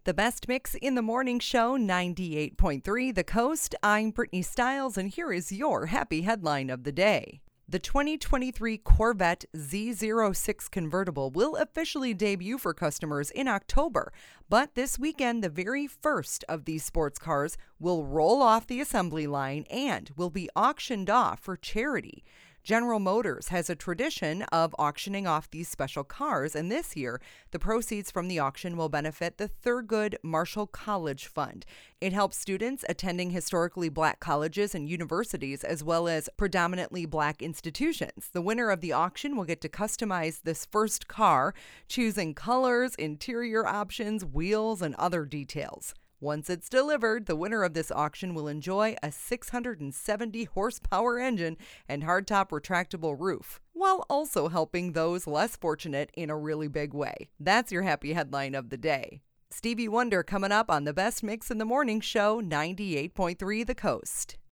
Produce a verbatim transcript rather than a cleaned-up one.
The Best Mix in the Morning Show, ninety-eight point three The Coast. I'm Brittany Stiles, and here is your happy headline of the day. The twenty twenty-three Corvette Z zero six convertible will officially debut for customers in October, but this weekend the very first of these sports cars will roll off the assembly line and will be auctioned off for charity. General Motors has a tradition of auctioning off these special cars, and this year, the proceeds from the auction will benefit the Thurgood Marshall College Fund. It helps students attending historically black colleges and universities, as well as predominantly black institutions. The winner of the auction will get to customize this first car, choosing colors, interior options, wheels, and other details. Once it's delivered, the winner of this auction will enjoy a six hundred seventy horsepower engine and hardtop retractable roof, while also helping those less fortunate in a really big way. That's your happy headline of the day. Stevie Wonder coming up on The Best Mix in the Morning Show, ninety-eight point three The Coast.